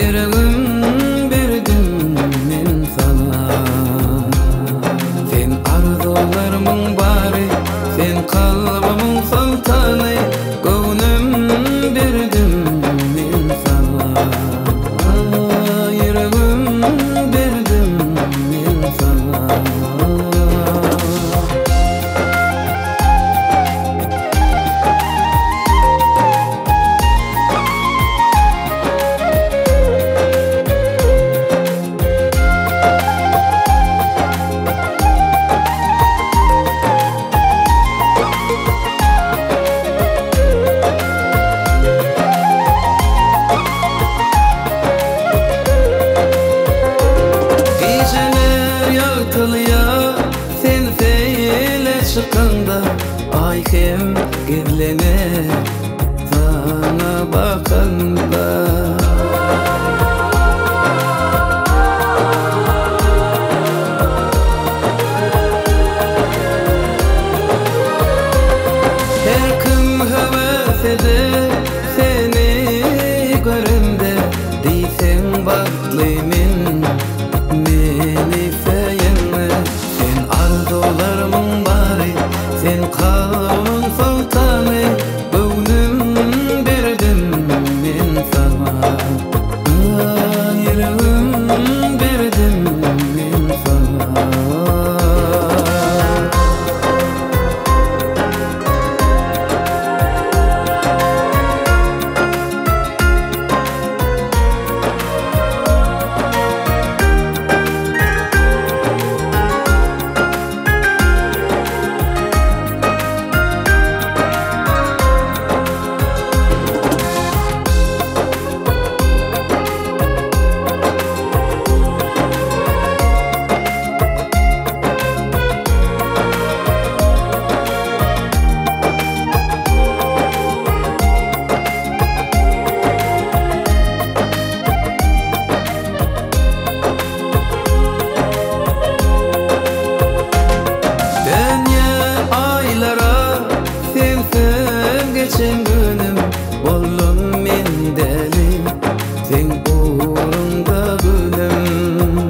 Yüreğim berdim men sana. Sen arzularımın bari, sen kalbimın sultanı. Gönlüm berdim men sana. Yüreğim berdim men sana. Sen feyle çıkanda ay hem gerilener sana bakanda. Her kim heves eder seni görümde, deysen baklıyım meni feyenme. Sen arzularımın bari, sen kalbimın sultanı. Gönlüm berdim men sana. Yüreğim berdim men sana. Geçen günüm oğlum men deli, sen uğrunda gülüm.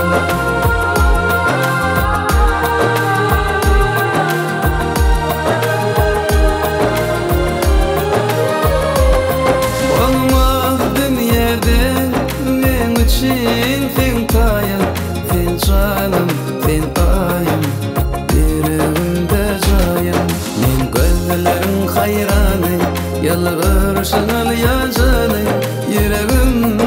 Olmaz dünyada men için sen tayım, sen canım, sen ayım, yüreğimde cayım. Men gözlerin hayranı, yalvarışın al ya canı, yüreğim